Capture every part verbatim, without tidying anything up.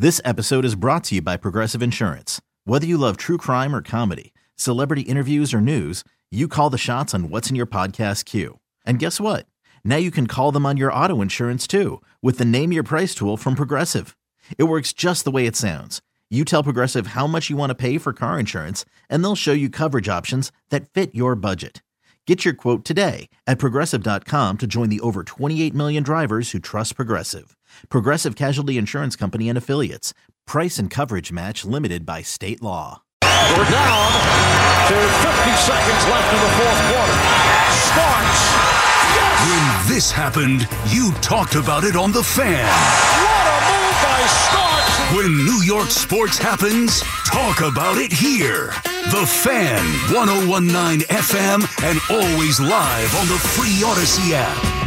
This episode is brought to you by Progressive Insurance. Whether you love true crime or comedy, celebrity interviews or news, you call the shots on what's in your podcast queue. And guess what? Now you can call them on your auto insurance too with the Name Your Price tool from Progressive. It works just the way it sounds. You tell Progressive how much you want to pay for car insurance, and they'll show you coverage options that fit your budget. Get your quote today at Progressive dot com to join the over twenty-eight million drivers who trust Progressive. Progressive Casualty Insurance Company and Affiliates. Price and coverage match limited by state law. We're down to fifty seconds left in the fourth quarter. Starks. Yes! When this happened, you talked about it on The Fan. What a move by Starks! When New York sports happens, talk about it here. The Fan, one oh one point nine F M, and always live on the free Odyssey app.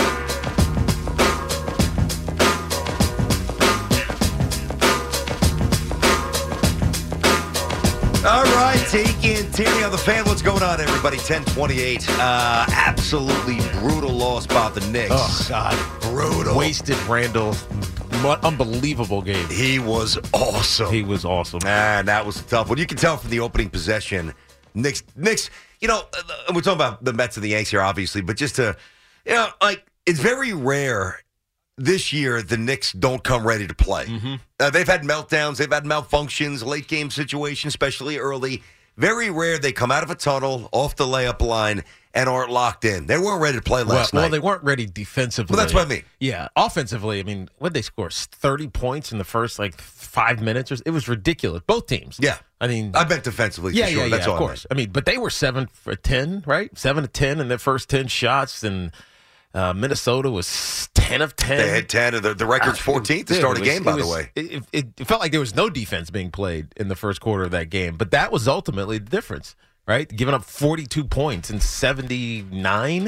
All right, take in Tierney on The Fan. What's going on, everybody? ten twenty-eight. Uh, absolutely brutal loss by the Knicks. Oh, God. Brutal. Wasted Randall. Unbelievable game. He was awesome. He was awesome. Man, that was a tough one. You can tell from the opening possession. Knicks, Knicks, you know, we're talking about the Mets and the Yanks here, obviously, but just to, you know, like, it's very rare this year the Knicks don't come ready to play. Mm-hmm. Uh, they've had meltdowns. They've had malfunctions, late game situations, especially early. Very rare they come out of a tunnel, off the layup line, and aren't locked in. They weren't ready to play last well, night. Well, they weren't ready defensively. Well, that's what I mean. Yeah, offensively, I mean, what did they score? thirty points in the first, like, five minutes? It was ridiculous. Both teams. Yeah. I mean. I meant defensively for yeah, sure. Yeah, that's yeah, all of course. I, I mean, but they were seven for ten, right? seven to ten in their first ten shots, and uh, Minnesota was ten of ten. They had ten, and the, the record's fourteenth to Dude, start a was, game, by was, the way. It, it, it felt like there was no defense being played in the first quarter of that game, but that was ultimately the difference, right? Giving up forty-two points in seventy-nine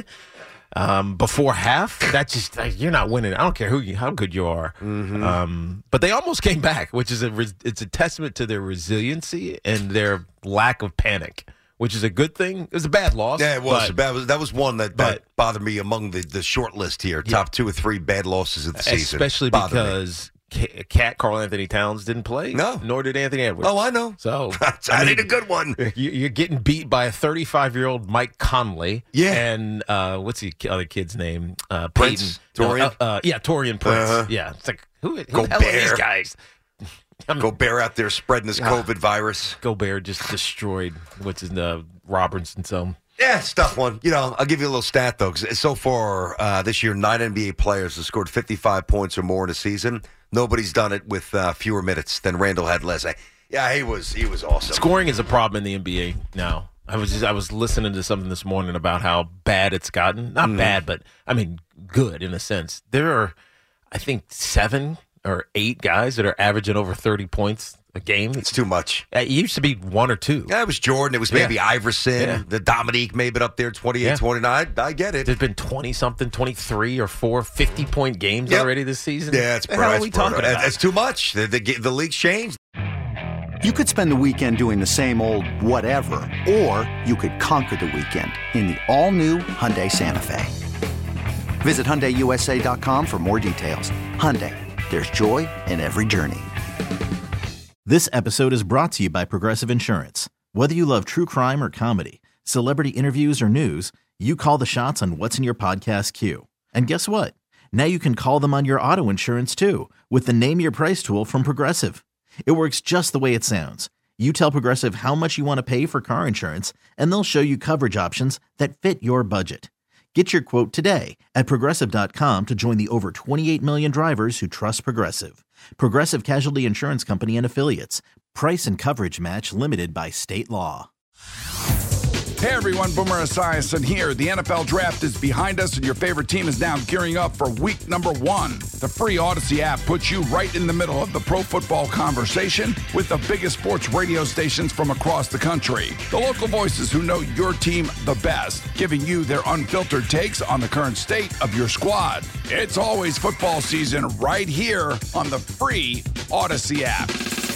um, before half. That just like, you're not winning. I don't care who you, how good you are. Mm-hmm. Um, but they almost came back, which is a it's a testament to their resiliency and their lack of panic, which is a good thing. It was a bad loss. Yeah, it was. But, that was that was one that, but, that bothered me among the, the short list here. Top yeah. two or three bad losses of the season. Especially because Cat Karl Anthony Towns didn't play. No. Nor did Anthony Edwards. Oh, I know. So I, I need a good one. You're getting beat by a thirty-five-year-old Mike Conley. Yeah. And uh, what's the other kid's name? Uh, Prince? Peyton. Torian? No, uh, uh, yeah, Torian Prince. Uh-huh. Yeah. It's like, who, who Gobert. the hell are these guys? I mean, Gobert out there spreading this COVID virus. Gobert just destroyed what's his uh, Robertson. So yeah, it's a tough one. You know, I'll give you a little stat though, because so far uh, this year, nine N B A players have scored fifty-five points or more in a season. Nobody's done it with uh, fewer minutes than Randall had last night. Yeah, he was he was awesome. Scoring is a problem in the N B A now. I was just, I was listening to something this morning about how bad it's gotten. Not mm. bad, but I mean good in a sense. There are, I think, seven or eight guys that are averaging over thirty points a game. It's too much. It used to be one or two. Yeah, it was Jordan. It was maybe yeah. Iverson. Yeah. The Dominique maybe up there, twenty-eight, twenty-nine. I get it. There's been twenty-something, twenty-three or four fifty-point games yep. already this season. Yeah, it's what the hell are we talking about? It's too much. The, the, the league's changed. You could spend the weekend doing the same old whatever, or you could conquer the weekend in the all-new Hyundai Santa Fe. Visit Hyundai U S A dot com for more details. Hyundai, there's joy in every journey. This episode is brought to you by Progressive Insurance. Whether you love true crime or comedy, celebrity interviews or news, you call the shots on what's in your podcast queue. And guess what? Now you can call them on your auto insurance too with the Name Your Price tool from Progressive. It works just the way it sounds. You tell Progressive how much you want to pay for car insurance, and they'll show you coverage options that fit your budget. Get your quote today at Progressive dot com to join the over twenty-eight million drivers who trust Progressive. Progressive Casualty Insurance Company and Affiliates. Price and coverage match limited by state law. Hey everyone, Boomer Esiason here. The N F L Draft is behind us and your favorite team is now gearing up for week number one. The free Odyssey app puts you right in the middle of the pro football conversation with the biggest sports radio stations from across the country. The local voices who know your team the best, giving you their unfiltered takes on the current state of your squad. It's always football season right here on the free Odyssey app.